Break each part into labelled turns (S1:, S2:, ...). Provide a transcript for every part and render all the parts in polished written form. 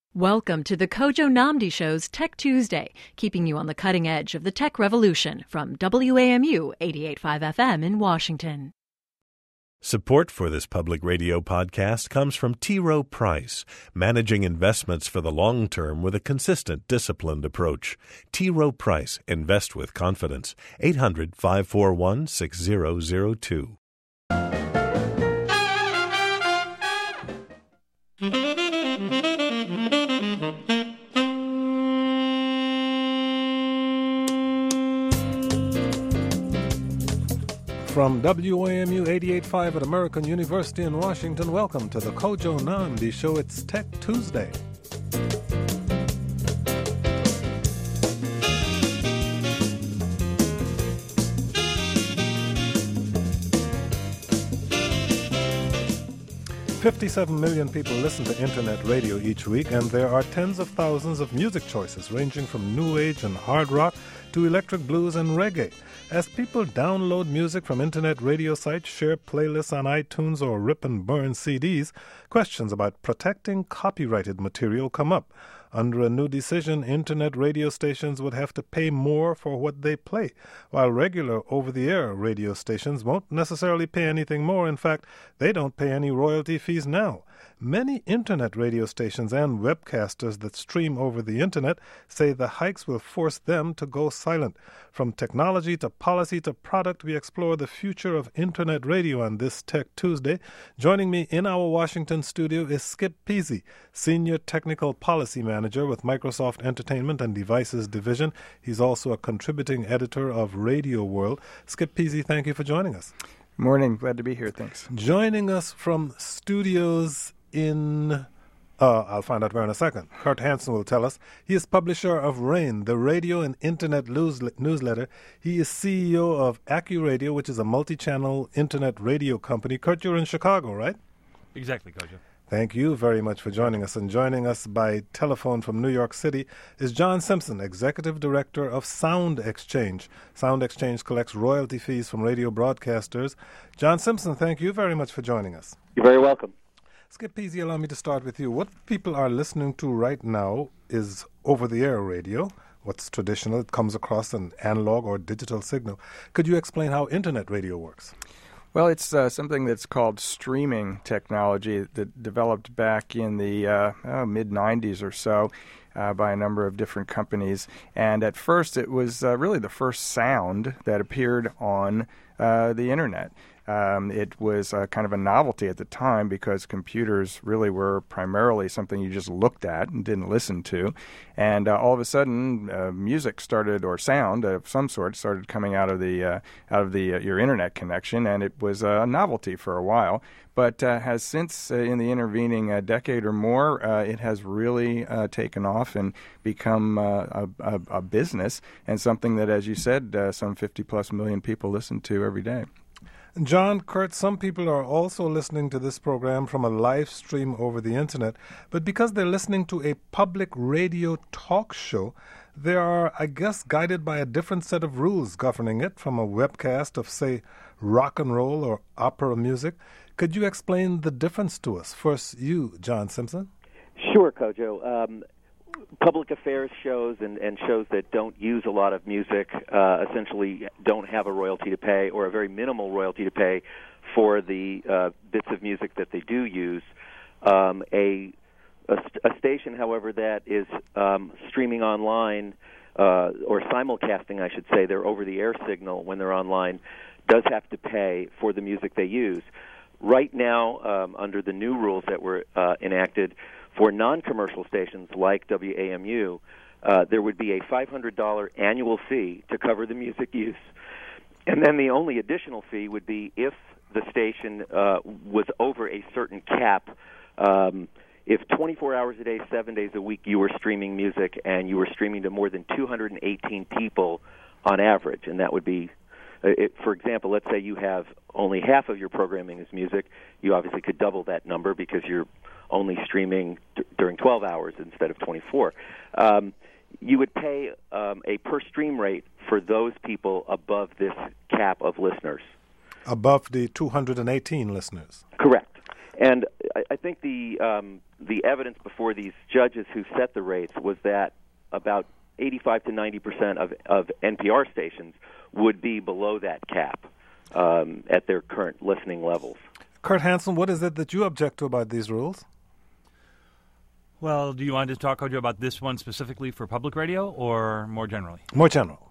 S1: Welcome to the Kojo Nnamdi Show's Tech Tuesday, keeping you on the cutting edge of the tech revolution from WAMU 88.5 FM in Washington.
S2: Support for this public radio podcast comes from T. Rowe Price, managing investments for the long term with a consistent, disciplined approach. T. Rowe Price, invest with confidence. 800-541-6002.
S3: From WAMU 88.5 at American University in Washington, welcome to the Kojo Nnamdi Show. It's Tech Tuesday. $57 million people listen to internet radio each week, and there are tens of thousands of music choices ranging from new age and hard rock to electric blues and reggae. As people download music from internet radio sites, share playlists on iTunes, or rip and burn CDs, questions about protecting copyrighted material come up. Under a new decision, internet radio stations would have to pay more for what they play, while regular over-the-air radio stations won't necessarily pay anything more. In fact, they don't pay any royalty fees now. Many internet radio stations and webcasters that stream over the internet say the hikes will force them to go silent. From technology to policy to product, we explore the future of internet radio on this Tech Tuesday. Joining me in our Washington studio is Skip Peasy, Senior Technical Policy Manager with Microsoft Entertainment and Devices Division. He's also a contributing editor of Radio World. Skip Peasy, thank you for joining us.
S4: Morning. Glad to be here. Thanks.
S3: Joining us from studios in, I'll find out where in a second. Kurt Hansen will tell us. He is publisher of RAIN, the radio and internet newsletter. He is CEO of AccuRadio, which is a multi-channel internet radio company. Kurt, you're in Chicago, right?
S5: Exactly, Kojo.
S3: Thank you very much for joining us. And joining us by telephone from New York City is John Simpson, Executive Director of Sound Exchange. Sound Exchange collects royalty fees from radio broadcasters. John Simpson, thank you very much for joining us.
S6: You're very welcome.
S3: Skip Peasy, allow me to start with you. What people are listening to right now is over-the-air radio. What's traditional, it comes across an analog or digital signal. Could you explain how internet radio works?
S4: Well, it's something that's called streaming technology that developed back in the mid-'90s or so by a number of different companies. And at first, it was really the first sound that appeared on the internet. It was kind of a novelty at the time because computers really were primarily something you just looked at and didn't listen to. And all of a sudden, music started, or sound of some sort, started coming out of your internet connection, and it was a novelty for a while. But has since, in the intervening decade or more, it has really taken off and become a business, and something that, as you said, some 50-plus million people listen to every day.
S3: John, Kurt, some people are also listening to this program from a live stream over the internet, but because they're listening to a public radio talk show, they are, I guess, guided by a different set of rules governing it from a webcast of, say, rock and roll or opera music. Could you explain the difference to us? First, you, John Simpson.
S6: Sure, Kojo. Public affairs shows and shows that don't use a lot of music essentially don't have a royalty to pay, or a very minimal royalty to pay for the bits of music that they do use. A station, however, that is streaming online or simulcasting, I should say, their over-the-air signal when they're online, does have to pay for the music they use. Right now, under the new rules that were enacted, for non-commercial stations like WAMU, there would be a $500 annual fee to cover the music use. And then the only additional fee would be if the station was over a certain cap. If 24 hours a day, 7 days a week, you were streaming music and you were streaming to more than 218 people on average, and that would be, for example, let's say you have only half of your programming is music, you obviously could double that number because you're only streaming during 12 hours instead of 24. You would pay a per-stream rate for those people above this cap of listeners.
S3: Above the 218 listeners.
S6: Correct. And I think the evidence before these judges who set the rates was that about 85 to 90% of NPR stations would be below that cap at their current listening levels.
S3: Kurt Hansen, what is it that you object to about these rules?
S5: Well, do you want to talk, Kojo, about this one specifically for public radio or more generally?
S3: More general.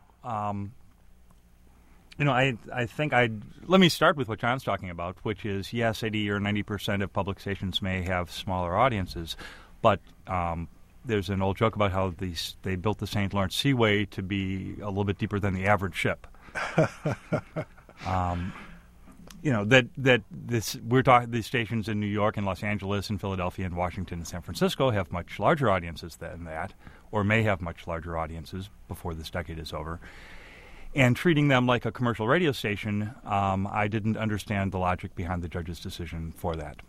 S5: I think let me start with what John's talking about, which is, yes, 80 or 90% of public stations may have smaller audiences, but there's an old joke about how they built the St. Lawrence Seaway to be a little bit deeper than the average ship. We're talking these stations in New York and Los Angeles and Philadelphia and Washington and San Francisco have much larger audiences than that, or may have much larger audiences before this decade is over. And treating them like a commercial radio station, I didn't understand the logic behind the judge's decision for that.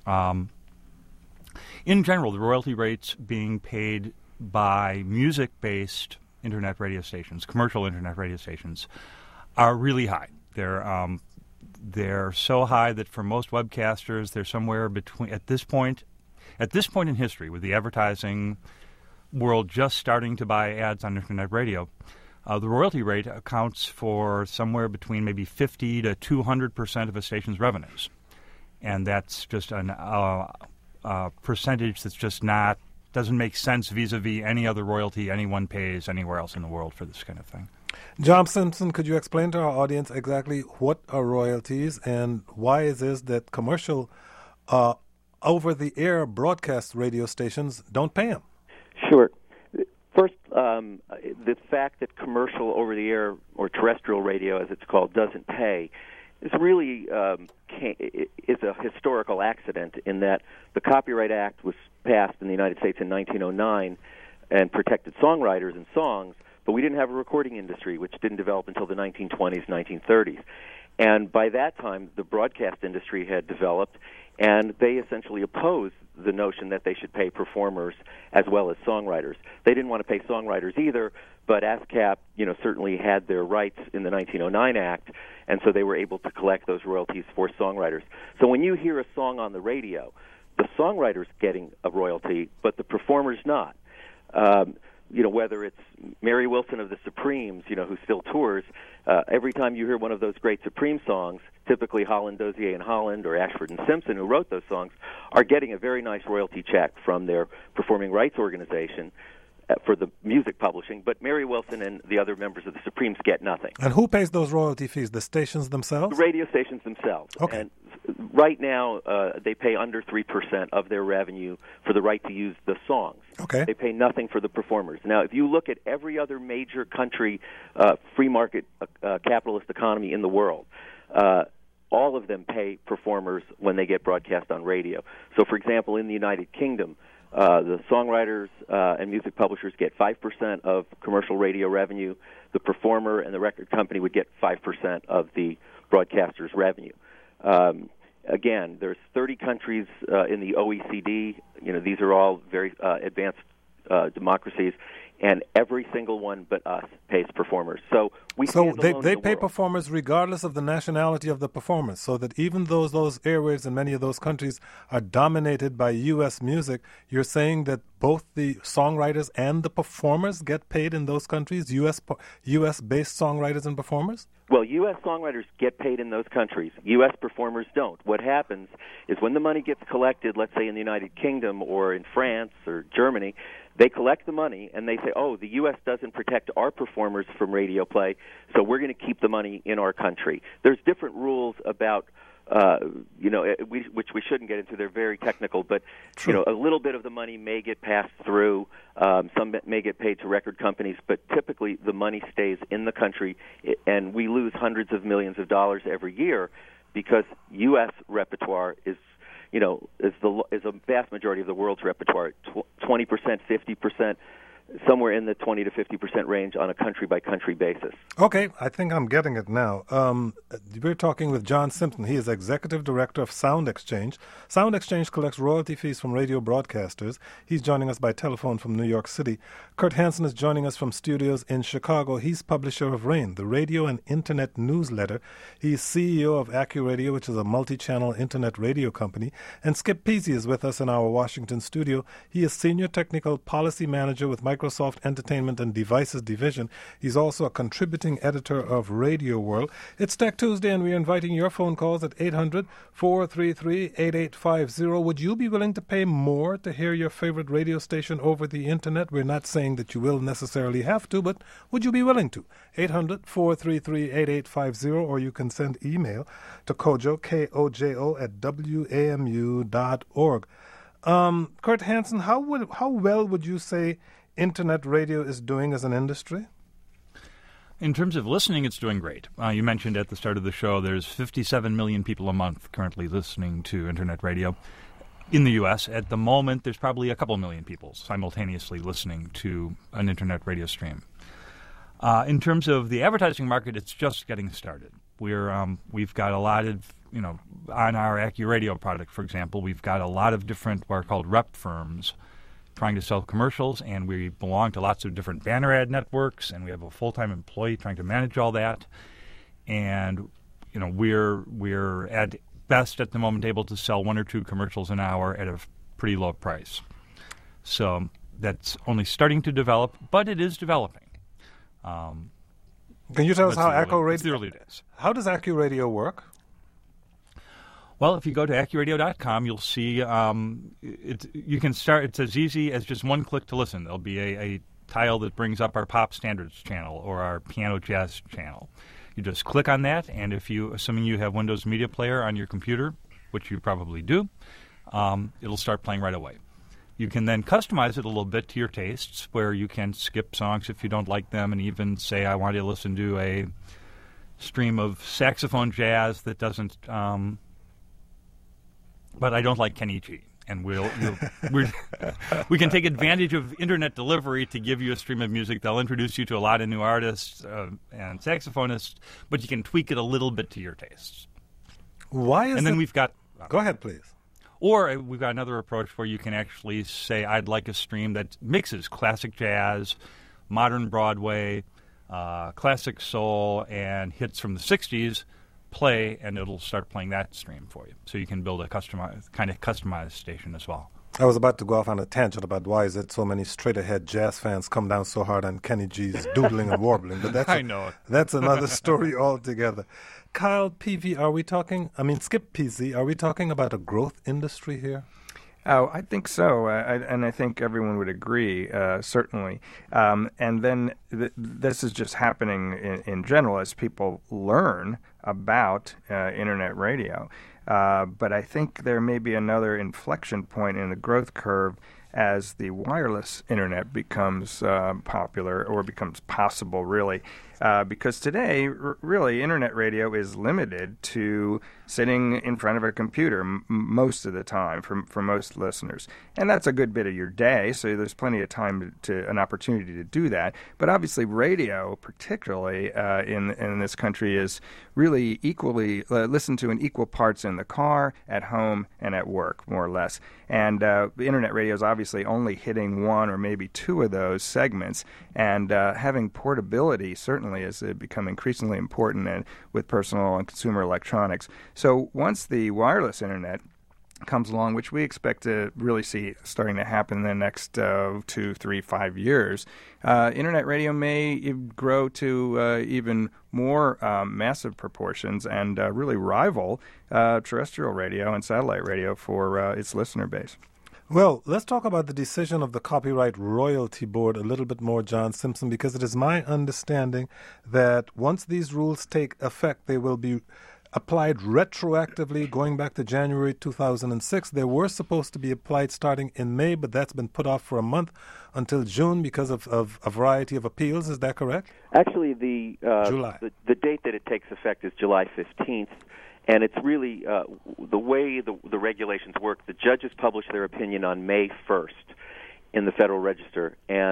S5: In general, the royalty rates being paid by music-based internet radio stations, commercial internet radio stations, are really high. They're so high that for most webcasters, they're somewhere between at this point in history, with the advertising world just starting to buy ads on internet radio, the royalty rate accounts for somewhere between maybe 50 to 200% of a station's revenues, and that's just a percentage that's just doesn't make sense vis-a-vis any other royalty anyone pays anywhere else in the world for this kind of thing.
S3: John Simpson, could you explain to our audience exactly what are royalties and why it is that commercial over-the-air broadcast radio stations don't pay them?
S6: Sure. First, the fact that commercial over-the-air or terrestrial radio, as it's called, doesn't pay is really is a historical accident in that the Copyright Act was passed in the United States in 1909 and protected songwriters and songs, but we didn't have a recording industry, which didn't develop until the 1920s, 1930s. And by that time, the broadcast industry had developed, and they essentially opposed the notion that they should pay performers as well as songwriters. They didn't want to pay songwriters either, but ASCAP, certainly had their rights in the 1909 Act, and so they were able to collect those royalties for songwriters. So when you hear a song on the radio, the songwriter's getting a royalty, but the performer's not. Whether it's Mary Wilson of the Supremes, who still tours, every time you hear one of those great Supreme songs, typically Holland, Dozier and Holland or Ashford and Simpson, who wrote those songs, are getting a very nice royalty check from their performing rights organization for the music publishing, but Mary Wilson and the other members of the Supremes get nothing.
S3: And who pays those royalty fees? The stations themselves?
S6: The radio stations themselves.
S3: Okay.
S6: And right now, they pay under 3% of their revenue for the right to use the songs.
S3: Okay.
S6: They pay nothing for the performers. Now, if you look at every other major country, free market capitalist economy in the world, all of them pay performers when they get broadcast on radio. So, for example, in the United Kingdom, the songwriters and music publishers get 5% of commercial radio revenue. The performer and the record company would get 5% of the broadcaster's revenue. Again, there's 30 countries in the OECD. These are all very advanced democracies, and every single one but us pays performers. So they
S3: pay performers regardless of the nationality of the performers, so that even though those airwaves in many of those countries are dominated by U.S. music, you're saying that both the songwriters and the performers get paid in those countries, U.S.-based songwriters and performers?
S6: Well, U.S. songwriters get paid in those countries. U.S. performers don't. What happens is when the money gets collected, let's say in the United Kingdom or in France or Germany, they collect the money and they say, the U.S. doesn't protect our performers from radio play, so we're going to keep the money in our country. There's different rules about, which we shouldn't get into. They're very technical, but, a little bit of the money may get passed through. Some may get paid to record companies, but typically the money stays in the country, and we lose hundreds of millions of dollars every year because U.S. repertoire is a vast majority of the world's repertoire, 20%, 50%. somewhere in the 20 to 50% range on a country-by-country basis.
S3: Okay, I think I'm getting it now. We're talking with John Simpson. He is Executive Director of Sound Exchange. Sound Exchange collects royalty fees from radio broadcasters. He's joining us by telephone from New York City. Kurt Hansen is joining us from studios in Chicago. He's publisher of RAIN, the radio and internet newsletter. He's CEO of AccuRadio, which is a multi-channel internet radio company. And Skip Peasy is with us in our Washington studio. He is Senior Technical Policy Manager with Microsoft Entertainment and Devices Division. He's also a contributing editor of Radio World. It's Tech Tuesday, and we're inviting your phone calls at 800-433-8850. Would you be willing to pay more to hear your favorite radio station over the Internet? We're not saying that you will necessarily have to, but would you be willing to? 800-433-8850, or you can send email to Kojo, Kojo, at wamu.org. Kurt Hansen, how well would you say Internet radio is doing as an industry?
S5: In terms of listening, it's doing great. You mentioned at the start of the show there's 57 million people a month currently listening to Internet radio. In the U.S., at the moment, there's probably a couple million people simultaneously listening to an Internet radio stream. In terms of the advertising market, it's just getting started. We've got a lot of, on our AccuRadio product, for example, we've got a lot of different what are called rep firms trying to sell commercials, and we belong to lots of different banner ad networks, and we have a full-time employee trying to manage all that. And we're at best at the moment able to sell 1 or 2 commercials an hour at a pretty low price. So that's only starting to develop, but it is developing.
S3: Can you tell us how AccuRadio?
S5: It's the early days.
S3: How does AccuRadio work?
S5: Well, if you go to AccuRadio.com, you'll see you can start. It's as easy as just one click to listen. There'll be a tile that brings up our pop standards channel or our piano jazz channel. You just click on that, and assuming you have Windows Media Player on your computer, which you probably do, it'll start playing right away. You can then customize it a little bit to your tastes, where you can skip songs if you don't like them, and even say, I want to listen to a stream of saxophone jazz that doesn't... but I don't like Kenny G. And we can take advantage of internet delivery to give you a stream of music. They'll introduce you to a lot of new artists and saxophonists, but you can tweak it a little bit to your tastes.
S3: Why is
S5: And then we've got...
S3: Go ahead, please.
S5: Or we've got another approach where you can actually say, I'd like a stream that mixes classic jazz, modern Broadway, classic soul, and hits from the 60s. Play, and it'll start playing that stream for you. So you can build a customized station as well.
S3: I was about to go off on a tangent about why is it so many straight-ahead jazz fans come down so hard on Kenny G's doodling and warbling, but that's another story altogether. Kyle Peavy, Skip Peasy, are we talking about a growth industry here?
S4: Oh, I think so, and I think everyone would agree, certainly. And then this is just happening in general as people learn about Internet radio. But I think there may be another inflection point in the growth curve as the wireless Internet becomes popular or becomes possible, really. Because today, really, Internet radio is limited to sitting in front of a computer most of the time for most listeners. And that's a good bit of your day, so there's plenty of time an opportunity to do that. But obviously radio, particularly in this country, is really equally listened to in equal parts in the car, at home, and at work, more or less. And Internet radio is obviously only hitting 1 or maybe 2 of those segments. And having portability certainly has become increasingly important with personal and consumer electronics. So once the wireless Internet comes along, which we expect to really see starting to happen in the next 2, 3, 5 years, Internet radio may grow to even more massive proportions and really rival terrestrial radio and satellite radio for its listener base.
S3: Well, let's talk about the decision of the Copyright Royalty Board a little bit more, John Simpson, because it is my understanding that once these rules take effect, they will be applied retroactively going back to January 2006. They were supposed to be applied starting in May, but that's been put off for a month until June because of a variety of appeals. Is that correct?
S6: Actually, the date that it takes effect is July 15th. And it's really the way the regulations work. The judges publish their opinion on May 1st in the Federal Register, and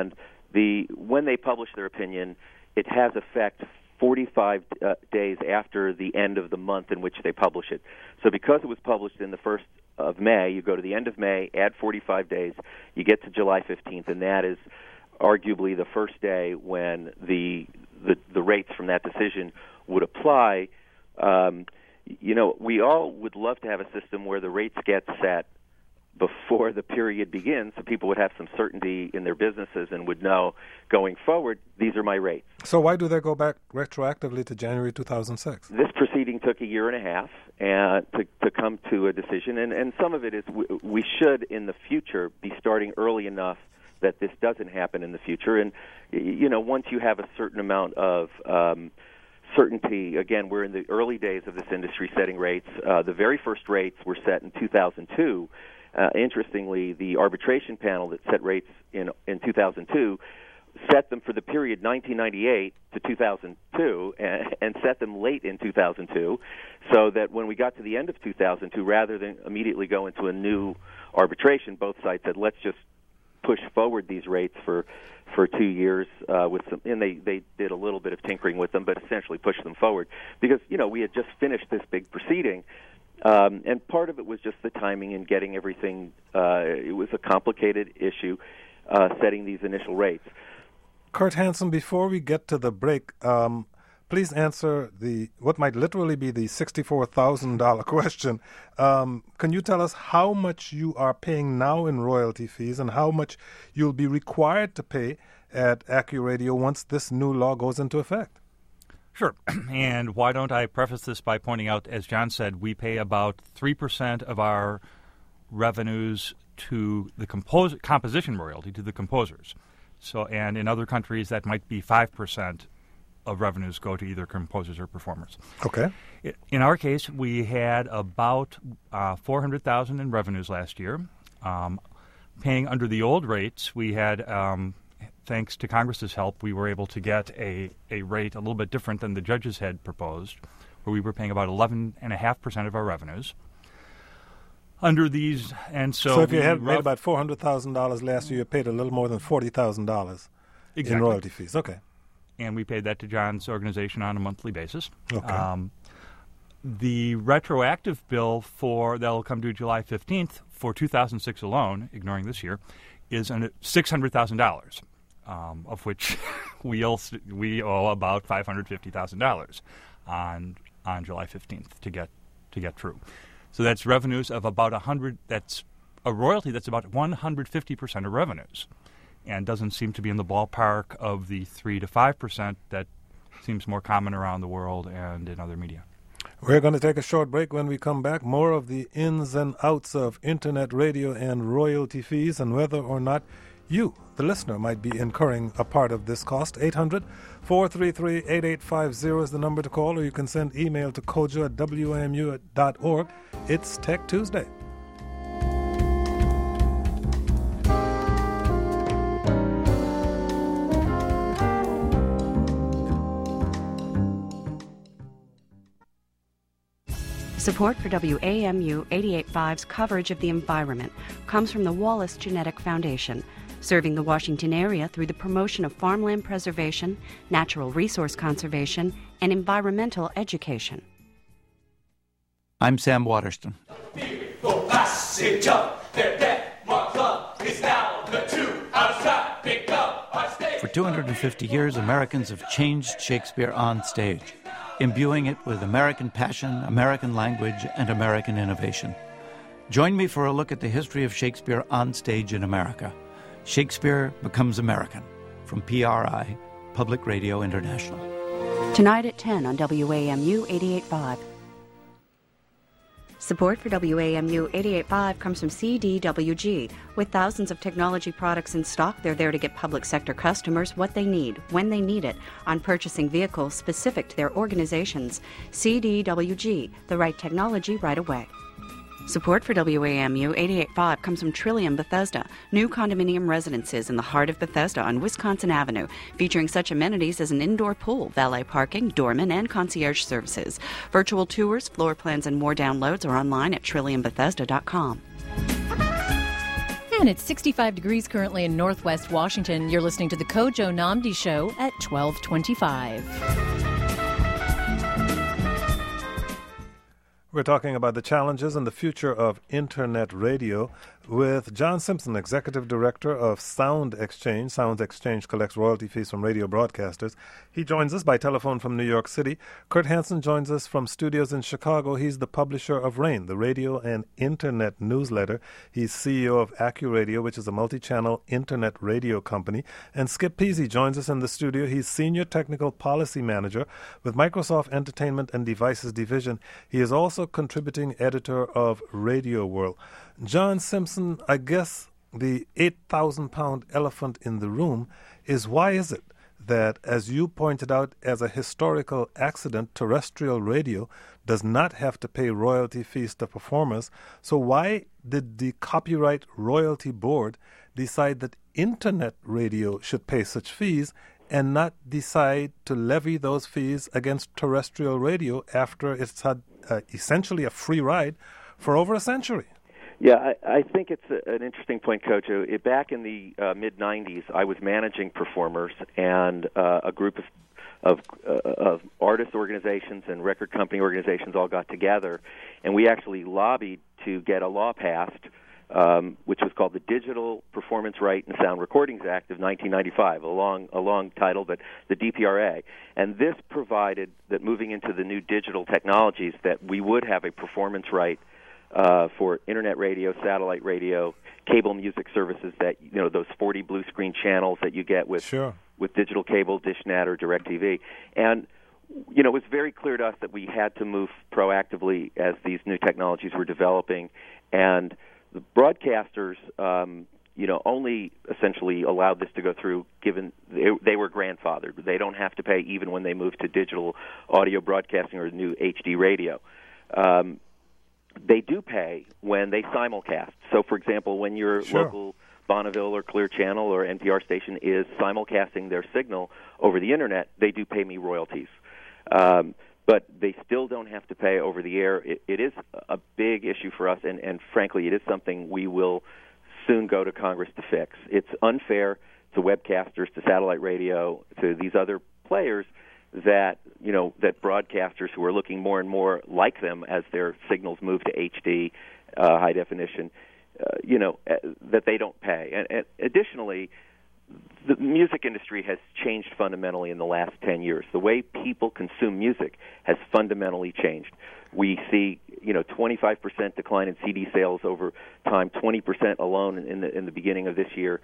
S6: when they publish their opinion, it has effect 45 days after the end of the month in which they publish it. So because it was published in the 1st of May, you go to the end of May, add 45 days, you get to July 15th, and that is arguably the first day when the rates from that decision would apply. We all would love to have a system where the rates get set before the period begins, so people would have some certainty in their businesses and would know going forward, these are my rates.
S3: So why do they go back retroactively to January 2006?
S6: This proceeding took a year and a half to come to a decision, and some of it is we should, in the future, be starting early enough that this doesn't happen in the future. And, once you have a certain amount of certainty, again, we're in the early days of this industry setting rates. The very first rates were set in 2002. Interestingly, the arbitration panel that set rates in 2002 set them for the period 1998 to 2002 and set them late in 2002, so that when we got to the end of 2002, rather than immediately go into a new arbitration, both sides said, let's just push forward these rates for 2 years with some, and they did a little bit of tinkering with them, but essentially pushed them forward because we had just finished this big proceeding. And part of it was just the timing and getting everything. It was a complicated issue, setting these initial rates.
S3: Kurt Hansen, before we get to the break, please answer what might literally be the $64,000 question. Can you tell us how much you are paying now in royalty fees and how much you'll be required to pay at AccuRadio once this new law goes into effect?
S5: Sure. And why don't I preface this by pointing out, as John said, we pay about 3% of our revenues to the composition royalty to the composers. So, and in other countries, that might be 5% of revenues go to either composers or performers.
S3: Okay.
S5: In our case, we had about $400,000 in revenues last year. Paying under the old rates, we had, thanks to Congress's help, we were able to get a rate a little bit different than the judges had proposed, where we were paying about 11.5% of our revenues. Under these, and so
S3: if you had made about $400,000 last year, you paid a little more than $40,000 in royalty fees. Okay.
S5: And we paid that to John's organization on a monthly basis.
S3: Okay.
S5: The retroactive bill that'll come due July 15th for 2006 alone, ignoring this year, is $600,000, of which we owe about $550,000 on July 15th to get through. So that's revenues of about 100. That's a royalty that's about 150% of revenues, and doesn't seem to be in the ballpark of the 3 to 5% that seems more common around the world and in other media.
S3: We're going to take a short break. When we come back, more of the ins and outs of Internet radio and royalty fees and whether or not you, the listener, might be incurring a part of this cost. 800-433-8850 is the number to call, or you can send email to kojo@wamu.org. It's Tech Tuesday.
S7: Support for WAMU 88.5's coverage of the environment comes from the Wallace Genetic Foundation, serving the Washington area through the promotion of farmland preservation, natural resource conservation, and environmental education.
S8: I'm Sam Waterston. For 250 years, Americans have changed Shakespeare on stage, imbuing it with American passion, American language, and American innovation. Join me for a look at the history of Shakespeare on stage in America. Shakespeare Becomes American, from PRI, Public Radio International.
S7: Tonight at 10 on WAMU 88.5. Support for WAMU 88.5 comes from CDWG. With thousands of technology products in stock, they're there to get public sector customers what they need, when they need it, on purchasing vehicles specific to their organizations. CDWG, the right technology right away. Support for WAMU 88.5 comes from Trillium Bethesda, new condominium residences in the heart of Bethesda on Wisconsin Avenue, featuring such amenities as an indoor pool, valet parking, doorman, and concierge services. Virtual tours, floor plans, and more downloads are online at trilliumbethesda.com.
S1: And it's 65 degrees currently in Northwest Washington. You're listening to the Kojo Nnamdi Show at 1225.
S3: We're talking about the challenges and the future of Internet radio with John Simpson, Executive Director of Sound Exchange. Sound Exchange collects royalty fees from radio broadcasters. He joins us by telephone from New York City. Kurt Hansen joins us from studios in Chicago. He's the publisher of RAIN, the radio and Internet newsletter. He's CEO of AccuRadio, which is a multi-channel Internet radio company. And Skip Peasy joins us in the studio. He's Senior Technical Policy Manager with Microsoft Entertainment and Devices Division. He is also contributing editor of Radio World. John Simpson, I guess the 8,000-pound elephant in the room is, why is it that, as you pointed out, as a historical accident, terrestrial radio does not have to pay royalty fees to performers? So why did the Copyright Royalty Board decide that Internet radio should pay such fees and not decide to levy those fees against terrestrial radio after it's had essentially a free ride for over a century?
S6: Yeah, I think it's an interesting point, Kojo. Back in the mid-'90s, I was managing performers, and a group of artist organizations and record company organizations all got together, and we actually lobbied to get a law passed, which was called the Digital Performance Right and Sound Recordings Act of 1995, a long title, but the DPRA. And this provided that moving into the new digital technologies that we would have a performance right for Internet radio, satellite radio, cable music services, that, you know, those 40 blue screen channels that you get with digital cable, DishNet, or DirecTV. And, you know, it was very clear to us that we had to move proactively as these new technologies were developing. And the broadcasters, only essentially allowed this to go through given they were grandfathered. They don't have to pay even when they move to digital audio broadcasting or new HD radio. They do pay when they simulcast. So, for example, when your local Bonneville or Clear Channel or NPR station is simulcasting their signal over the Internet, they do pay me royalties. But they still don't have to pay over the air. It is a big issue for us, and frankly, it is something we will soon go to Congress to fix. It's unfair to webcasters, to satellite radio, to these other players that broadcasters who are looking more and more like them as their signals move to HD, high definition, that they don't pay. And additionally, the music industry has changed fundamentally in the last 10 years. The way people consume music has fundamentally changed. We see, 25% decline in CD sales over time, 20% alone in the beginning of this year.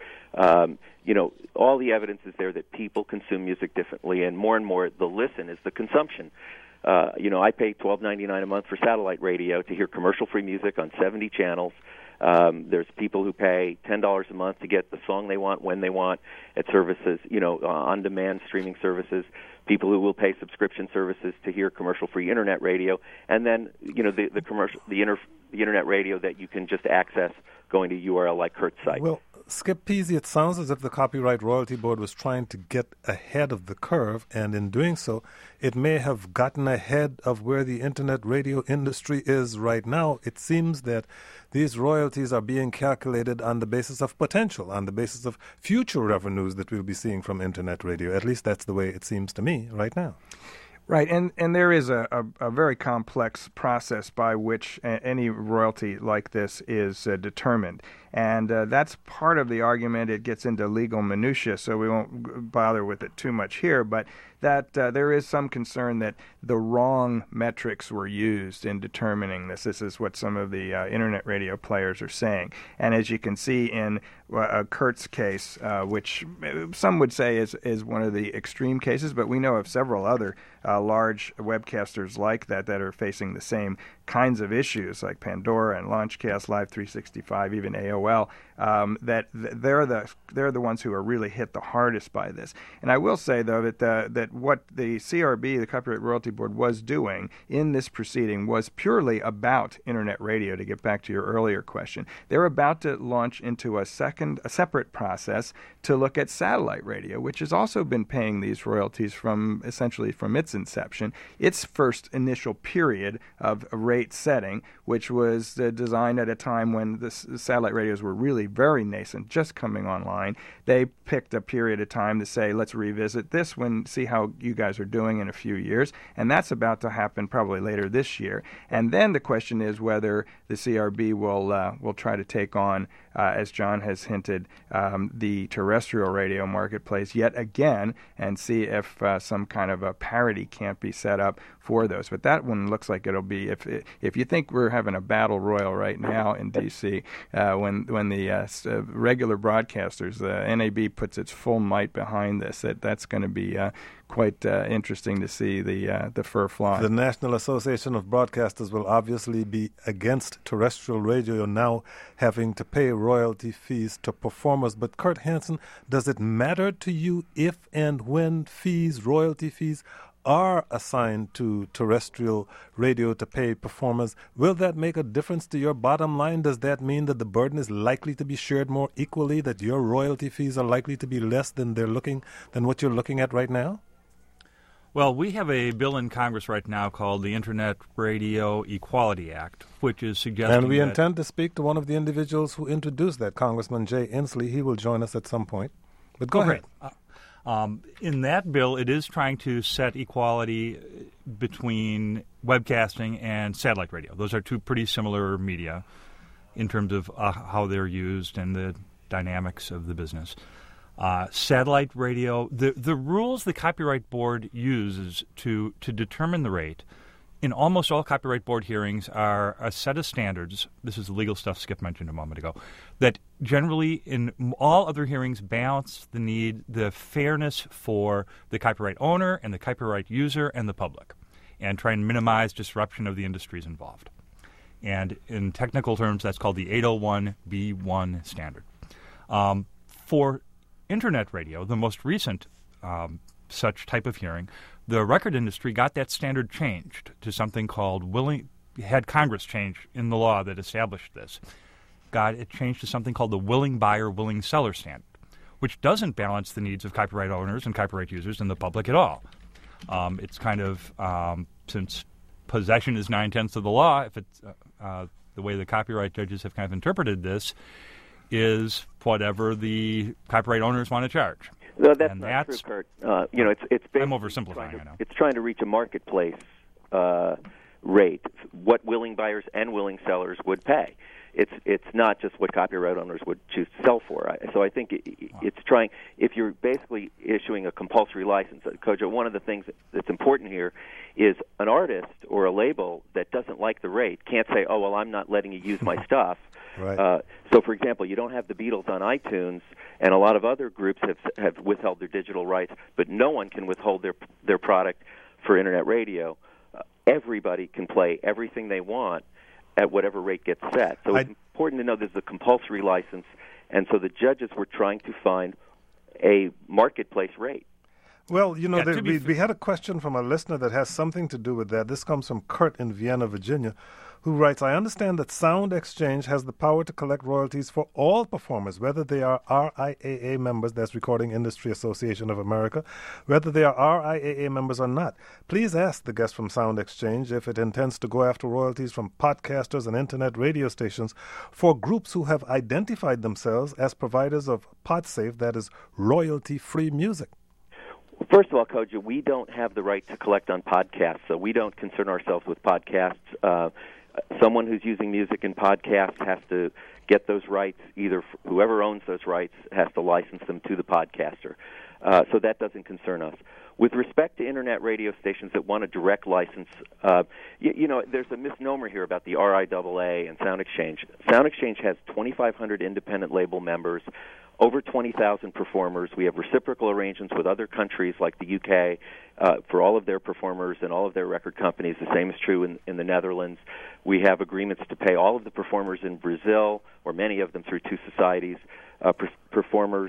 S6: All the evidence is there that people consume music differently, and more the listen is the consumption. I pay $12.99 a month for satellite radio to hear commercial-free music on 70 channels. There's people who pay $10 a month to get the song they want when they want at services, on-demand streaming services. People who will pay subscription services to hear commercial-free Internet radio, and then the Internet radio that you can just access going to URL like Kurt's site.
S3: Well, Skip Peasy, it sounds as if the Copyright Royalty Board was trying to get ahead of the curve, and in doing so, it may have gotten ahead of where the Internet radio industry is right now. It seems that these royalties are being calculated on the basis of potential, on the basis of future revenues that we'll be seeing from Internet radio. At least that's the way it seems to me right now.
S4: Right, and there is a very complex process by which any royalty like this is determined. And that's part of the argument. It gets into legal minutiae, so we won't bother with it too much here, but that there is some concern that the wrong metrics were used in determining this. This is what some of the Internet radio players are saying. And as you can see in Kurt's case, which some would say is one of the extreme cases, but we know of several other large webcasters like that are facing the same kinds of issues, like Pandora and Launchcast, Live 365, even AOL, that they're the ones who are really hit the hardest by this. And I will say, though, that what the CRB, the Copyright Royalty Board, was doing in this proceeding was purely about Internet radio, to get back to your earlier question. They're about to launch into a separate process to look at satellite radio, which has also been paying these royalties essentially from its inception. Its first initial period of rate setting, which was designed at a time when the satellite radio radios were really very nascent, just coming online. They picked a period of time to say, let's revisit this see how you guys are doing in a few years, and that's about to happen probably later this year. And then the question is whether the CRB will try to take on, as John has hinted, the terrestrial radio marketplace yet again, and see if some kind of a parity can't be set up for those. But that one looks like it'll be, if you think we're having a battle royal right now in D.C., when the regular broadcasters, NAB puts its full might behind this, that's going to be quite interesting to see the fur fly.
S3: The National Association of Broadcasters will obviously be against terrestrial radio now having to pay royalty fees to performers. But Kurt Hansen, does it matter to you if and when royalty fees, are assigned to terrestrial radio to pay performers? Will that make a difference to your bottom line? Does that mean that the burden is likely to be shared more equally, that your royalty fees are likely to be less than what you're looking at right now?
S5: Well, we have a bill in Congress right now called the Internet Radio Equality Act, which is suggesting
S3: And we intend to speak to one of the individuals who introduced that, Congressman Jay Inslee. He will join us at some point. But go ahead.
S5: In that bill, it is trying to set equality between webcasting and satellite radio. Those are two pretty similar media in terms of how they're used and the dynamics of the business. Satellite radio, the rules the Copyright Board uses to determine the rate in almost all Copyright Board hearings are a set of standards. This is the legal stuff Skip mentioned a moment ago, that generally in all other hearings balance the fairness for the copyright owner and the copyright user and the public, and try and minimize disruption of the industries involved. And in technical terms, that's called the 801B1 standard. For Internet radio, the most recent such type of hearing, the record industry got that standard changed to something called had Congress change in the law that established this. Got it changed to something called the willing buyer, willing seller standard, which doesn't balance the needs of copyright owners and copyright users and the public at all. It's kind of, since possession is 9/10 of the law, if it's the way the copyright judges have kind of interpreted this, is whatever the copyright owners want to charge.
S6: No, that's not true, Kurt. It's
S5: I'm oversimplifying, I know.
S6: It's trying to reach a marketplace rate, what willing buyers and willing sellers would pay. It's not just what copyright owners would choose to sell for. So I think it's trying, if you're basically issuing a compulsory license, Kojo, one of the things that's important here is an artist or a label that doesn't like the rate can't say, oh, well, I'm not letting you use my stuff.
S3: Right.
S6: So, for example, you don't have the Beatles on iTunes, and a lot of other groups have withheld their digital rights, but no one can withhold their product for Internet radio. Everybody can play everything they want at whatever rate gets set. So it's important to know there's a compulsory license, and so the judges were trying to find a marketplace rate.
S3: Well, we had a question from a listener that has something to do with that. This comes from Kurt in Vienna, Virginia, who writes, I understand that Sound Exchange has the power to collect royalties for all performers, whether they are RIAA members, that's Recording Industry Association of America, whether they are RIAA members or not. Please ask the guest from Sound Exchange if it intends to go after royalties from podcasters and internet radio stations for groups who have identified themselves as providers of PodSafe, that is royalty-free music.
S6: First of all, Kojo, we don't have the right to collect on podcasts, so we don't concern ourselves with podcasts. Someone who's using music in podcasts has to get those rights. Either whoever owns those rights has to license them to the podcaster. So that doesn't concern us. With respect to internet radio stations that want a direct license, there's a misnomer here about the RIAA and Sound Exchange. Sound Exchange has 2,500 independent label members, over 20,000 performers. We have reciprocal arrangements with other countries like the UK for all of their performers and all of their record companies. The same is true in the Netherlands. We have agreements to pay all of the performers in Brazil, or many of them through two societies, performers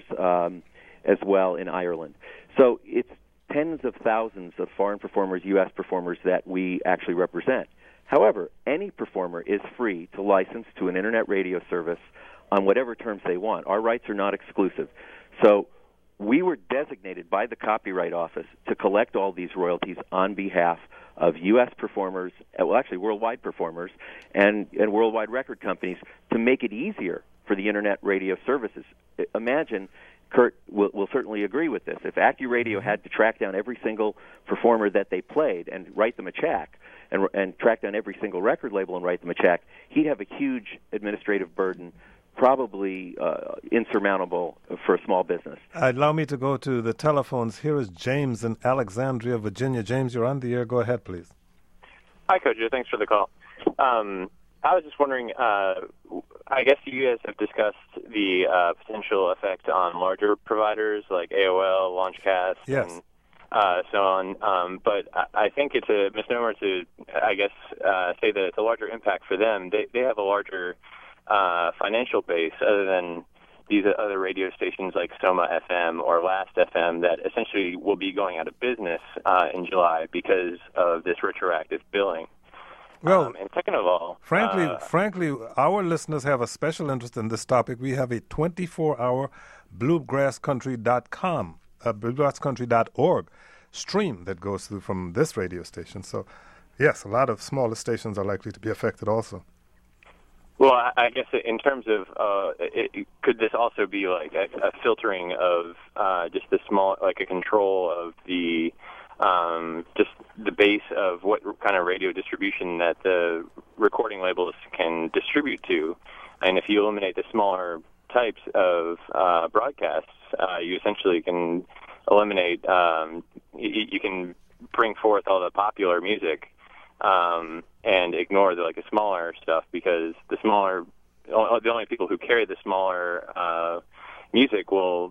S6: as well in Ireland. So it's tens of thousands of foreign performers, U.S. performers, that we actually represent. However, any performer is free to license to an internet radio service on whatever terms they want. Our rights are not exclusive. So we were designated by the Copyright Office to collect all these royalties on behalf of U.S. performers, well, actually worldwide performers, and worldwide record companies, to make it easier for the Internet radio services. Imagine, Kurt will certainly agree with this, if AccuRadio had to track down every single performer that they played and write them a check, and track down every single record label and write them a check, he'd have a huge administrative burden, probably insurmountable for a small business.
S3: Allow me to go to the telephones. Here is James in Alexandria, Virginia. James, you're on the air. Go ahead, please.
S9: Hi, Kojo. Thanks for the call. I was just wondering, I guess you guys have discussed the potential effect on larger providers like AOL, Launchcast,
S3: yes,
S9: and so on. But I think it's a misnomer to, I guess, say that it's a larger impact for them. They have a larger financial base other than these other radio stations like Soma FM or Last FM that essentially will be going out of business in July because of this retroactive billing.
S3: Well,
S9: and second of all,
S3: frankly, our listeners have a special interest in this topic. We have a 24-hour bluegrasscountry.com, bluegrasscountry.org stream that goes through from this radio station. So, yes, a lot of smaller stations are likely to be affected also.
S9: Well, I guess in terms of, could this also be like a filtering of just the small, like a control of the just the base of what kind of radio distribution that the recording labels can distribute to? And if you eliminate the smaller types of broadcasts, you essentially can eliminate, you can bring forth all the popular music and ignore the smaller stuff, because the only people who carry the smaller music will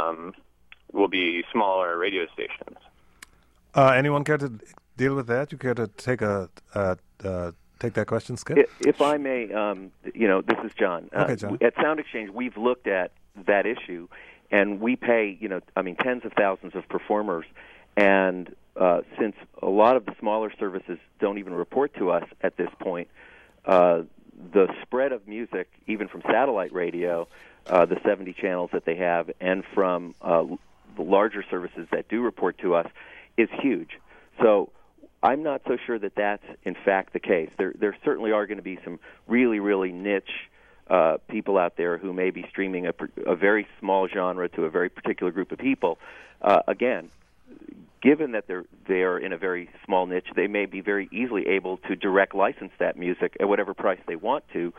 S9: be smaller radio stations.
S3: Anyone care to deal with that? You care to take take that question, Skip?
S6: If I may, this is John.
S3: Okay, John.
S6: At Sound Exchange, we've looked at that issue, and we pay, tens of thousands of performers, and since a lot of the smaller services don't even report to us at this point, the spread of music, even from satellite radio, the 70 channels that they have, and from the larger services that do report to us, is huge. So I'm not so sure that that's in fact the case. There certainly are going to be some really, really niche people out there who may be streaming a very small genre to a very particular group of people. Again, given that they are in a very small niche, they may be very easily able to direct license that music at whatever price they want to.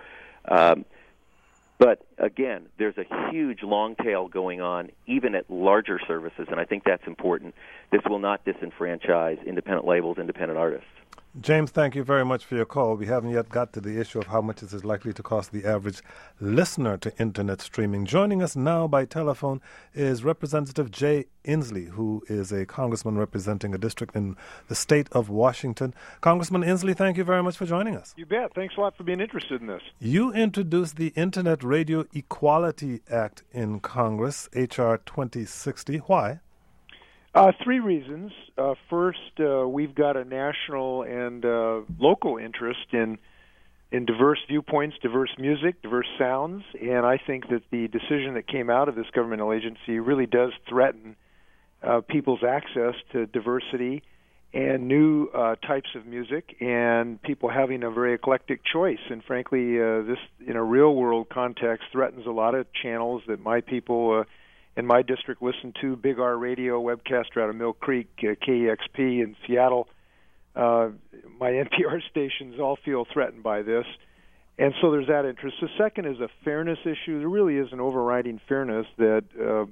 S6: But again, there's a huge long tail going on, even at larger services, and I think that's important. This will not disenfranchise independent labels, independent artists.
S3: James, thank you very much for your call. We haven't yet got to the issue of how much this is likely to cost the average listener to Internet streaming. Joining us now by telephone is Representative Jay Inslee, who is a congressman representing a district in the state of Washington. Congressman Inslee, thank you very much for joining us.
S10: You bet. Thanks a lot for being interested in this.
S3: You introduced the Internet Radio Equality Act in Congress, H.R. 2060. Why?
S10: Three reasons. First, we've got a national and local interest in diverse viewpoints, diverse music, diverse sounds, and I think that the decision that came out of this governmental agency really does threaten people's access to diversity and new types of music, and people having a very eclectic choice. And frankly, this, in a real-world context, threatens a lot of channels that my people in my district listen to. Big R Radio, webcaster out of Mill Creek, KEXP in Seattle. My NPR stations all feel threatened by this. And so there's that interest. The second is a fairness issue. There really is an overriding fairness that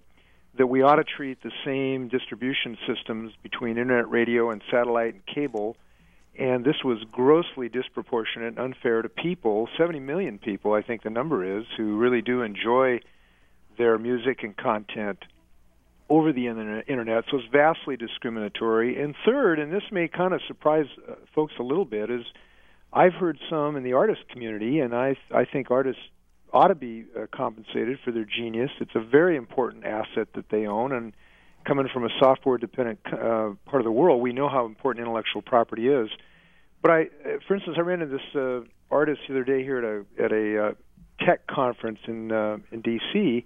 S10: we ought to treat the same distribution systems between Internet radio and satellite and cable. And this was grossly disproportionate and unfair to people, 70 million people, I think the number is, who really do enjoy their music and content over the Internet, so it's vastly discriminatory. And third, and this may kind of surprise folks a little bit, is I've heard some in the artist community, and I think artists ought to be compensated for their genius. It's a very important asset that they own, and coming from a software-dependent part of the world, we know how important intellectual property is. But for instance, I ran into this artist the other day here at a tech conference in D.C.,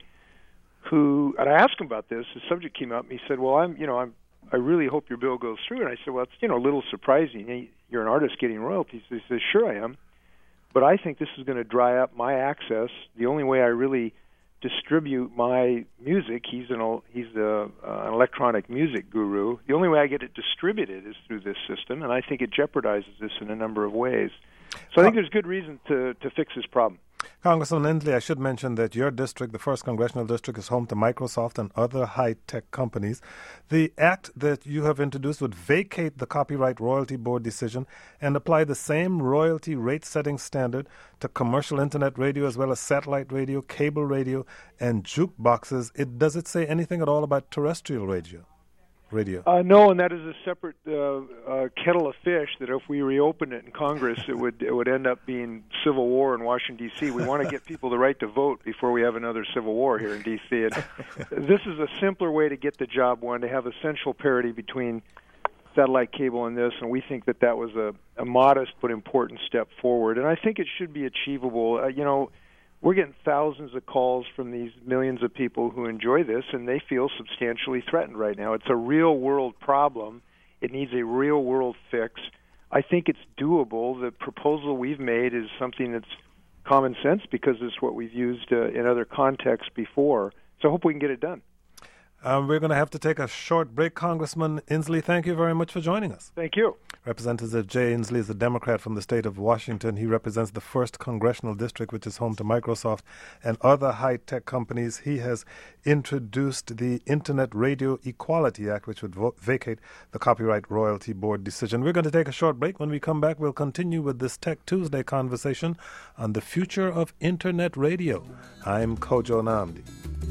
S10: and I asked him about this. The subject came up, and he said, "Well, I really hope your bill goes through." And I said, "Well, it's a little surprising. You're an artist getting royalties." He says, "Sure, I am, But I think this is going to dry up my access. The only way I really distribute my music, he's an electronic music guru. The only way I get it distributed is through this system, and I think it jeopardizes this in a number of ways. So I think there's good reason to fix this problem.
S3: Congressman Inslee, I should mention that your district, the 1st Congressional District, is home to Microsoft and other high-tech companies. The act that you have introduced would vacate the Copyright Royalty Board decision and apply the same royalty rate-setting standard to commercial Internet radio as well as satellite radio, cable radio, and jukeboxes. Does it say anything at all about terrestrial radio?
S10: No, and that is a separate kettle of fish that if we reopen it in Congress, it would end up being civil war in Washington, D.C. We want to get people the right to vote before we have another civil war here in D.C. And this is a simpler way to get the job done, to have essential parity between satellite cable and this, and we think that was a modest but important step forward. And I think it should be achievable. We're getting thousands of calls from these millions of people who enjoy this, and they feel substantially threatened right now. It's a real-world problem. It needs a real-world fix. I think it's doable. The proposal we've made is something that's common sense because it's what we've used in other contexts before. So I hope we can get it done.
S3: We're going to have to take a short break. Congressman Inslee, thank you very much for joining us.
S10: Thank you.
S3: Representative Jay Inslee is a Democrat from the state of Washington. He represents the 1st Congressional District, which is home to Microsoft and other high-tech companies. He has introduced the Internet Radio Equality Act, which would vacate the Copyright Royalty Board decision. We're going to take a short break. When we come back, we'll continue with this Tech Tuesday conversation on the future of Internet radio. I'm Kojo Nnamdi.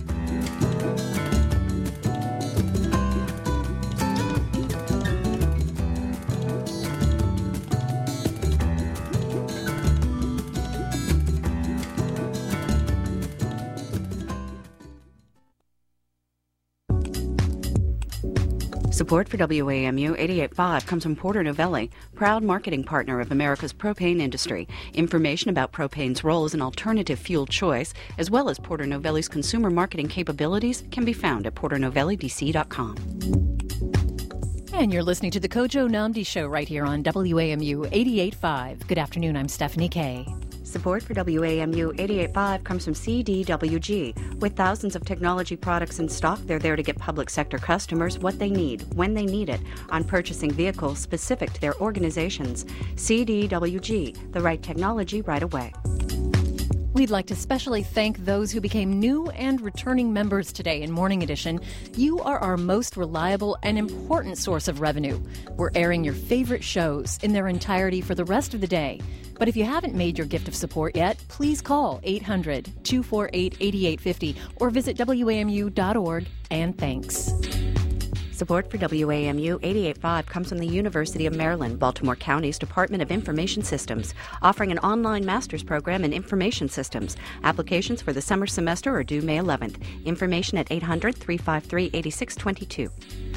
S7: Support for WAMU 88.5 comes from Porter Novelli, proud marketing partner of America's propane industry. Information about propane's role as an alternative fuel choice, as well as Porter Novelli's consumer marketing capabilities, can be found at porternovellidc.com.
S1: And you're listening to the Kojo Nnamdi Show right here on WAMU 88.5. Good afternoon, I'm Stephanie Kay.
S7: Support for WAMU 88.5 comes from CDWG. With thousands of technology products in stock, they're there to get public sector customers what they need, when they need it, on purchasing vehicles specific to their organizations. CDWG, the right technology right away.
S1: We'd like to specially thank those who became new and returning members today in Morning Edition. You are our most reliable and important source of revenue. We're airing your favorite shows in their entirety for the rest of the day. But if you haven't made your gift of support yet, please call 800-248-8850 or visit WAMU.org, and thanks.
S7: Support for WAMU 88.5 comes from the University of Maryland, Baltimore County's Department of Information Systems, offering an online master's program in information systems. Applications for the summer semester are due May 11th. Information at 800-353-8622.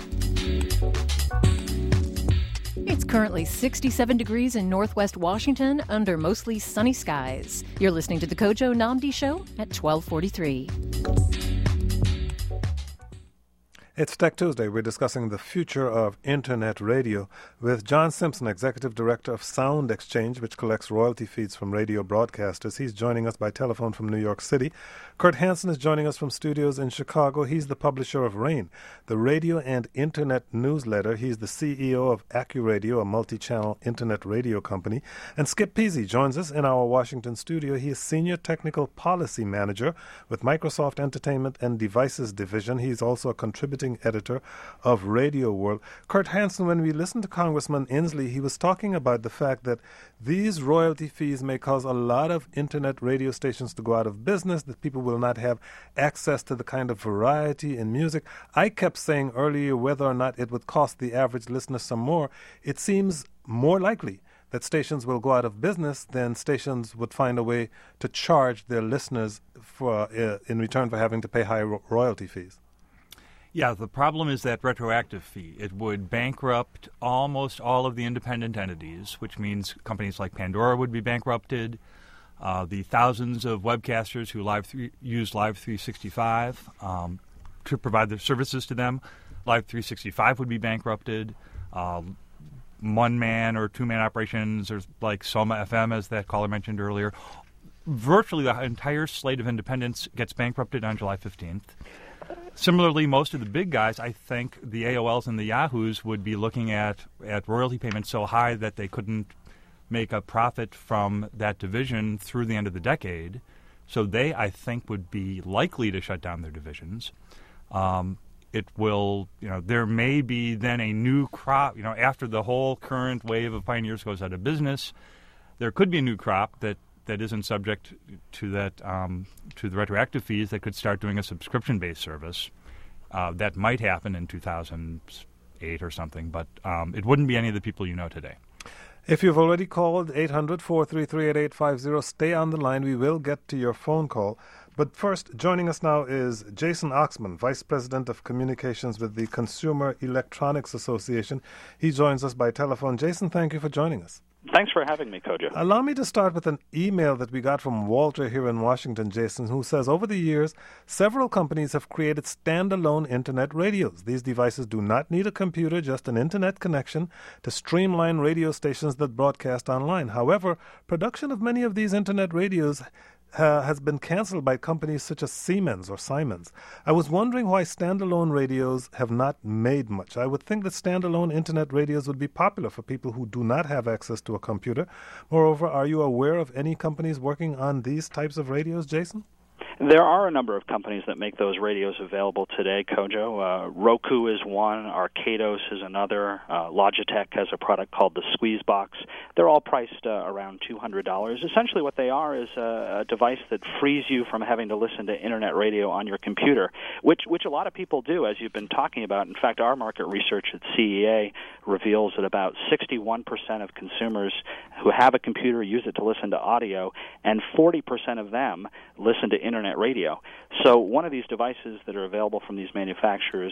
S1: It's currently 67 degrees in Northwest Washington under mostly sunny skies. You're listening to the Kojo Nnamdi Show at 1243.
S3: It's Tech Tuesday. We're discussing the future of Internet radio with John Simpson, Executive Director of Sound Exchange, which collects royalty fees from radio broadcasters. He's joining us by telephone from New York City. Kurt Hansen is joining us from studios in Chicago. He's the publisher of RAIN, the radio and Internet newsletter. He's the CEO of AccuRadio, a multi-channel Internet radio company. And Skip Peasy joins us in our Washington studio. He is Senior Technical Policy Manager with Microsoft Entertainment and Devices Division. He's also a contributing editor of Radio World. Kurt Hansen, when we listened to Congressman Inslee, he was talking about the fact that these royalty fees may cause a lot of Internet radio stations to go out of business, that people will not have access to the kind of variety in music. I kept saying earlier whether or not it would cost the average listener some more. It seems more likely that stations will go out of business than stations would find a way to charge their listeners for in return for having to pay high royalty fees.
S5: Yeah, the problem is that retroactive fee. It would bankrupt almost all of the independent entities, which means companies like Pandora would be bankrupted. The thousands of webcasters who use Live 365 to provide their services to them, Live 365 would be bankrupted. one-man or two-man operations, or like Soma FM, as that caller mentioned earlier. Virtually the entire slate of independents gets bankrupted on July 15th. Similarly, most of the big guys, I think the AOLs and the Yahoos would be looking at royalty payments so high that they couldn't make a profit from that division through the end of the decade. So they, I think, would be likely to shut down their divisions. It will, there may be then a new crop, after the whole current wave of pioneers goes out of business, there could be a new crop that isn't subject to that, to the retroactive fees, that could start doing a subscription-based service. That might happen in 2008 or something, but it wouldn't be any of the people you know today.
S3: If you've already called 800-433-8850, stay on the line. We will get to your phone call. But first, joining us now is Jason Oxman, Vice President of Communications with the Consumer Electronics Association. He joins us by telephone. Jason, thank you for joining us.
S11: Thanks for having me, Kojo.
S3: Allow me to start with an email that we got from Walter here in Washington, Jason, who says, over the years, several companies have created standalone Internet radios. These devices do not need a computer, just an Internet connection to streamline radio stations that broadcast online. However, production of many of these Internet radios has been canceled by companies such as Siemens or Simons. I was wondering why standalone radios have not made much. I would think that standalone Internet radios would be popular for people who do not have access to a computer. Moreover, are you aware of any companies working on these types of radios, Jason?
S11: There are a number of companies that make those radios available today, Kojo. Roku is one, Arcados is another, Logitech has a product called the Squeezebox. They're all priced around $200. Essentially what they are is a device that frees you from having to listen to Internet radio on your computer, which a lot of people do, as you've been talking about. In fact, our market research at CEA reveals that about 61% of consumers who have a computer use it to listen to audio, and 40% of them listen to Internet radio. So one of these devices that are available from these manufacturers,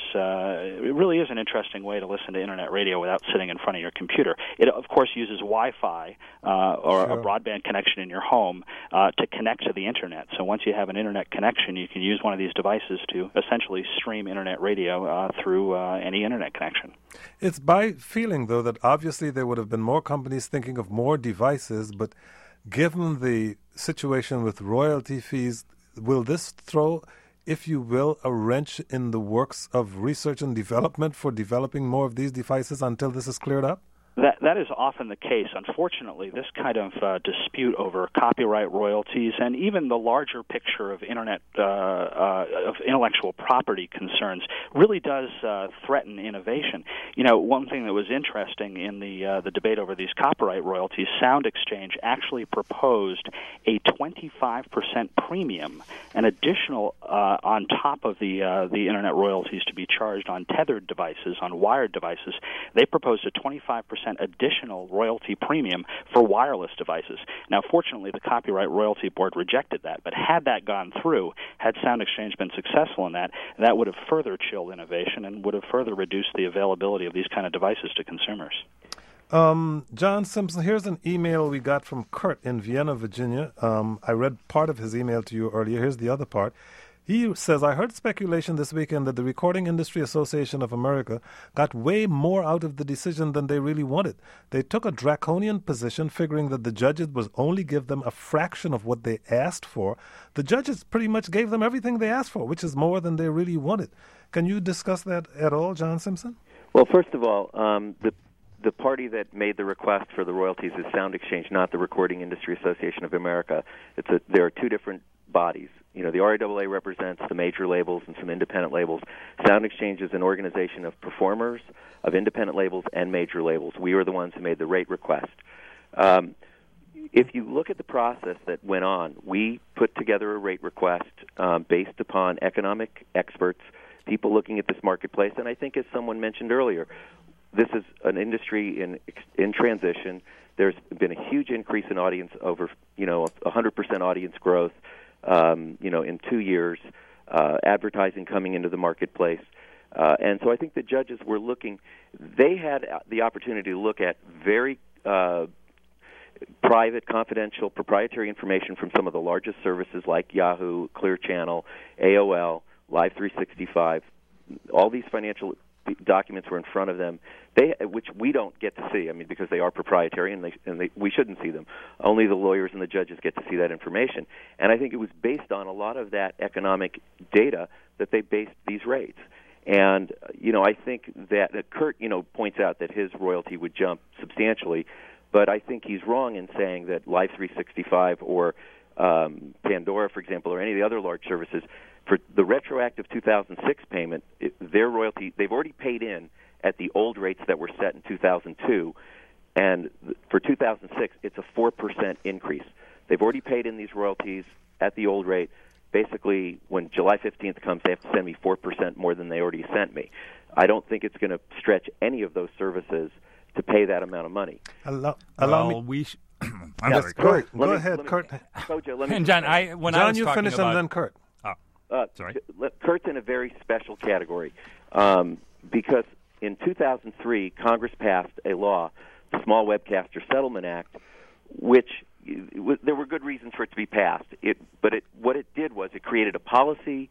S11: it really is an interesting way to listen to Internet radio without sitting in front of your computer. It, of course, uses Wi-Fi or a broadband connection in your home to connect to the Internet. So once you have an Internet connection, you can use one of these devices to essentially stream Internet radio through any Internet connection.
S3: It's by feeling, though, that obviously there would have been more companies thinking of more devices, but given the situation with royalty fees, will this throw, if you will, a wrench in the works of research and development for developing more of these devices until this is cleared up?
S11: That is often the case. Unfortunately, this kind of dispute over copyright royalties and even the larger picture of Internet of intellectual property concerns really does threaten innovation. One thing that was interesting in the debate over these copyright royalties, Sound Exchange actually proposed a 25% premium, an additional on top of the Internet royalties to be charged on tethered devices, on wired devices. They proposed a 25% additional royalty premium for wireless devices. Now, fortunately, the Copyright Royalty Board rejected that, but had that gone through, had Sound Exchange been successful in that, that would have further chilled innovation and would have further reduced the availability of these kind of devices to consumers.
S3: John Simpson, here's an email we got from Kurt in Vienna, Virginia. I read part of his email to you earlier. Here's the other part. He says, I heard speculation this weekend that the Recording Industry Association of America got way more out of the decision than they really wanted. They took a draconian position, figuring that the judges would only give them a fraction of what they asked for. The judges pretty much gave them everything they asked for, which is more than they really wanted. Can you discuss that at all, John Simpson?
S6: Well, first of all, the party that made the request for the royalties is Sound Exchange, not the Recording Industry Association of America. There are two different bodies. The RIAA represents the major labels and some independent labels. Sound Exchange is an organization of performers, of independent labels, and major labels. We were the ones who made the rate request. If you look at the process that went on, we put together a rate request based upon economic experts, people looking at this marketplace, and I think, as someone mentioned earlier, this is an industry in transition. There's been a huge increase in audience, over 100% audience growth, in 2 years, advertising coming into the marketplace. And so I think the judges were looking, they had the opportunity to look at very private, confidential, proprietary information from some of the largest services like Yahoo, Clear Channel, AOL, Live 365, all these financial documents were in front of them, which we don't get to see. I mean, because they are proprietary and we shouldn't see them. Only the lawyers and the judges get to see that information. And I think it was based on a lot of that economic data that they based these rates. And I think that Kurt points out that his royalty would jump substantially, but I think he's wrong in saying that Live 365 or Pandora, for example, or any of the other large services, for the retroactive 2006 payment, their royalty, they've already paid in at the old rates that were set in 2002, and for 2006, it's a 4% increase. They've already paid in these royalties at the old rate. Basically, when July 15th comes, they have to send me 4% more than they already sent me. I don't think it's going to stretch any of those services to pay that amount of money.
S3: Allow me.
S5: I'm sorry.
S3: Go ahead, Kurt.
S6: Kojo,
S5: And John,
S3: John, you finish and then Kurt.
S5: Sorry.
S6: Kurt's in a very special category because in 2003, Congress passed a law, the Small Webcaster Settlement Act, which there were good reasons for it to be passed. What it did was it created a policy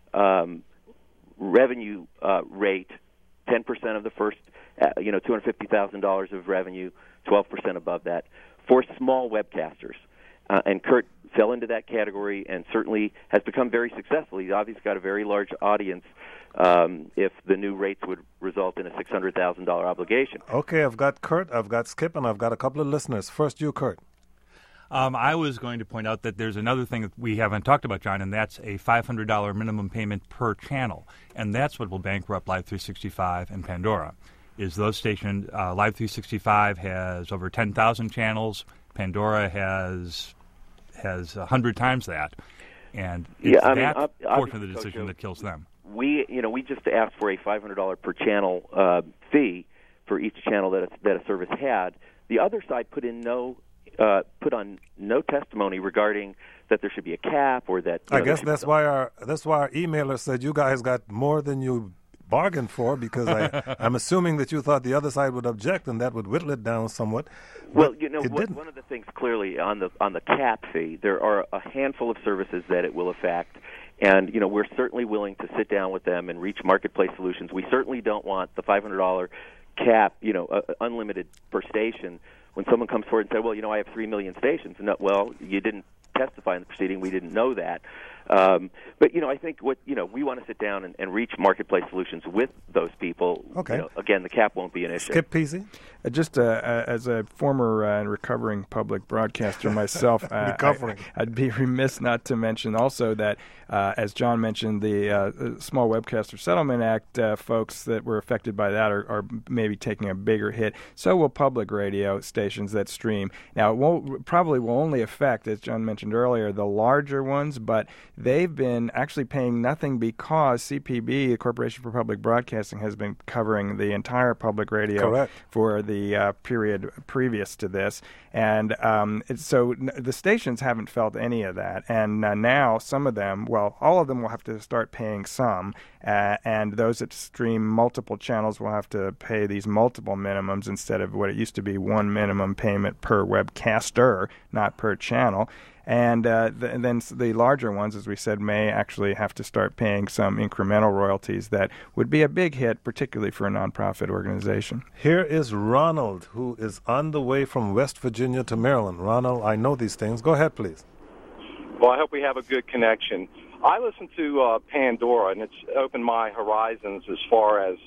S6: revenue rate, 10% of the first, $250,000 of revenue, 12% above that, for small webcasters. And Kurt fell into that category and certainly has become very successful. He's obviously got a very large audience if the new rates would result in a $600,000 obligation.
S3: Okay, I've got Kurt, I've got Skip, and I've got a couple of listeners. First, you, Kurt.
S5: I was going to point out that there's another thing that we haven't talked about, John, and that's a $500 minimum payment per channel. And that's what will bankrupt Live 365 and Pandora, is those stations. Live 365 has over 10,000 channels. Pandora has 100 times that. And it's that portion of the decision that kills them.
S6: We just asked for a $500 per channel fee for each channel that a service had. The other side put on no testimony regarding that there should be a cap or that.
S3: I guess that's why our emailer said you guys got more than you bargained for, because I'm assuming that you thought the other side would object and that would whittle it down somewhat.
S6: Well, one of the things clearly on the cap fee, there are a handful of services that it will affect. And, we're certainly willing to sit down with them and reach marketplace solutions. We certainly don't want the $500 cap, unlimited per station. When someone comes forward and says, well, I have 3 million stations. No, well, you didn't testify in the proceeding. We didn't know that. But, I think we want to sit down and reach marketplace solutions with those people.
S3: Okay.
S6: Again, the cap won't be an issue.
S3: Skip Peasy?
S4: Just as a former and recovering public broadcaster myself, I'd be remiss not to mention also that, as John mentioned, the Small Webcaster Settlement Act folks that were affected by that are maybe taking a bigger hit. So will public radio stations that stream. Now, it probably will only affect, as John mentioned earlier, the larger ones, but they've been actually paying nothing because CPB, the Corporation for Public Broadcasting, has been covering the entire public radio for the period previous to this. And so the stations haven't felt any of that. And now some of them, all of them will have to start paying some. And those that stream multiple channels will have to pay these multiple minimums instead of what it used to be, one minimum payment per webcaster, not per channel. And then the larger ones, as we said, may actually have to start paying some incremental royalties that would be a big hit, particularly for a nonprofit organization.
S3: Here is Ronald, who is on the way from West Virginia to Maryland. Ronald, I know these things. Go ahead, please.
S12: Well, I hope we have a good connection. I listen to Pandora, and it's opened my horizons as far as,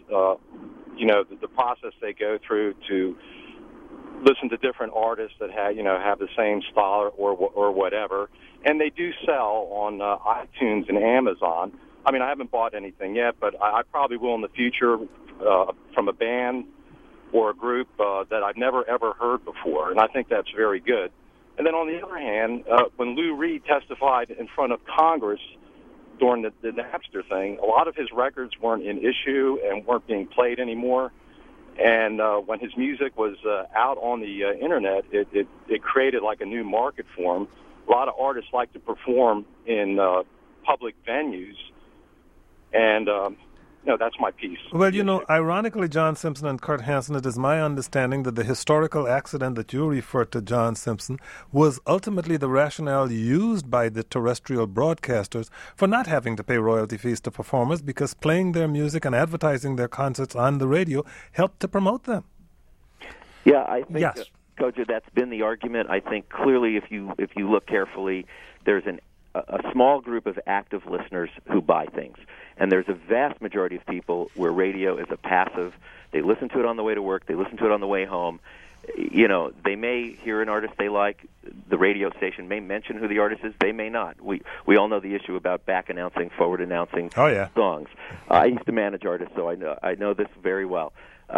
S12: the process they go through to listen to different artists that have the same style or whatever, and they do sell on iTunes and Amazon. I mean, I haven't bought anything yet, but I probably will in the future from a band or a group that I've never ever heard before, and I think that's very good. And then on the other hand, when Lou Reed testified in front of Congress during the Napster thing, a lot of his records weren't in issue and weren't being played anymore. And when his music was out on the Internet, it created like a new market for him. A lot of artists like to perform in public venues. And that's my piece.
S3: Well, ironically, John Simpson and Kurt Hansen, it is my understanding that the historical accident that you referred to, John Simpson, was ultimately the rationale used by the terrestrial broadcasters for not having to pay royalty fees to performers, because playing their music and advertising their concerts on the radio helped to promote them.
S6: Yeah, I think,
S5: yes.
S6: Kojo, that's been the argument. I think clearly, if you look carefully, there's a small group of active listeners who buy things. And there's a vast majority of people where radio is a passive. They listen to it on the way to work. They listen to it on the way home. They may hear an artist they like. The radio station may mention who the artist is. They may not. We all know the issue about back announcing, forward announcing songs. I used to manage artists, so I know this very well.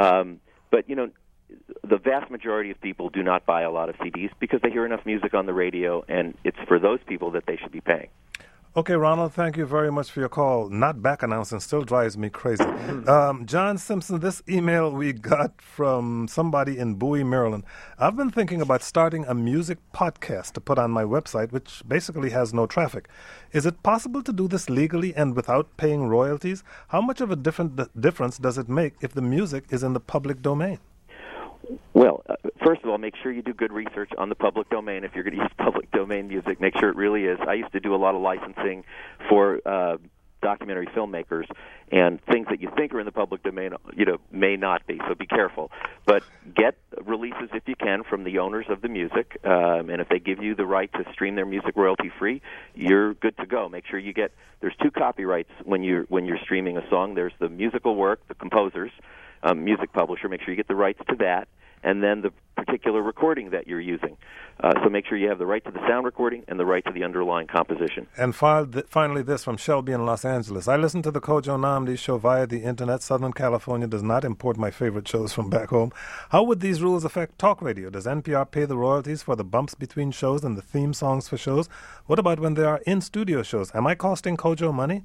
S6: But the vast majority of people do not buy a lot of CDs because they hear enough music on the radio, and it's for those people that they should be paying.
S3: Okay, Ronald, thank you very much for your call. Not back announcing still drives me crazy. John Simpson, this email we got from somebody in Bowie, Maryland. I've been thinking about starting a music podcast to put on my website, which basically has no traffic. Is it possible to do this legally and without paying royalties? How much of a difference does it make if the music is in the public domain?
S6: Well, first of all, make sure you do good research on the public domain. If you're going to use public domain music, make sure it really is. I used to do a lot of licensing for documentary filmmakers, and things that you think are in the public domain, may not be. So be careful. But get releases, if you can, from the owners of the music, and if they give you the right to stream their music royalty-free, you're good to go. Make sure you get. There's 2 copyrights when you're streaming a song. There's the musical work, the composer's. Music publisher, make sure you get the rights to that, and then the particular recording that you're using. So make sure you have the right to the sound recording and the right to the underlying composition.
S3: And finally this from Shelby in Los Angeles. I listen to the Kojo Nnamdi show via the internet. Southern California does not import my favorite shows from back home. How would these rules affect talk radio? Does NPR pay the royalties for the bumps between shows and the theme songs for shows? What about when there are in-studio shows? Am I costing Kojo money?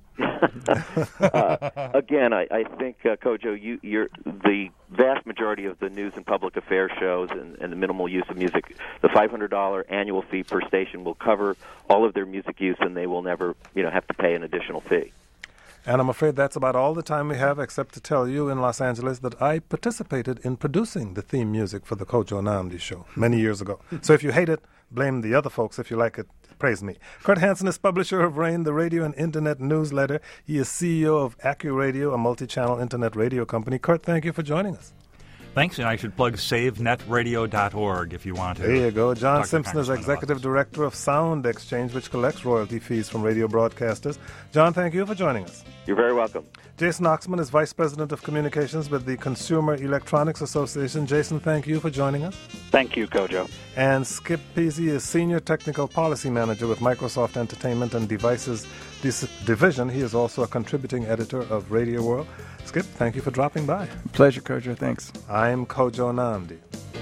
S6: Again, I think, Kojo, you're the vast majority of the news and public affairs shows and the minimal use of music, the $500 annual fee per station will cover all of their music use, and they will never, have to pay an additional fee.
S3: And I'm afraid that's about all the time we have, except to tell you in Los Angeles that I participated in producing the theme music for the Kojo Nnamdi show many years ago. So if you hate it, blame the other folks. If you like it, praise me. Kurt Hansen is publisher of RAIN, the radio and internet newsletter. He is CEO of AccuRadio, a multi-channel internet radio company. Kurt, thank you for joining us.
S5: Thanks, and I should plug SaveNetRadio.org if you want to.
S3: There you go. John Simpson is Executive Director of Sound Exchange, which collects royalty fees from radio broadcasters. John, thank you for joining us.
S6: You're very welcome.
S3: Jason Oxman is Vice President of Communications with the Consumer Electronics Association. Jason, thank you for joining us.
S11: Thank you, Kojo.
S3: And Skip Peasy is Senior Technical Policy Manager with Microsoft Entertainment and Devices Division. He is also a contributing editor of Radio World. Skip, thank you for dropping by.
S4: Pleasure, Kojo. Thanks.
S3: I'm Kojo Nnamdi.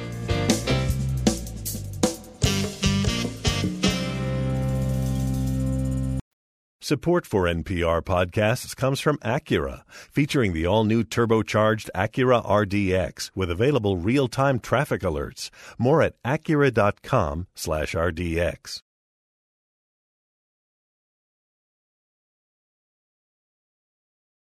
S2: Support for NPR podcasts comes from Acura, featuring the all-new turbocharged Acura RDX with available real-time traffic alerts. More at Acura.com/RDX.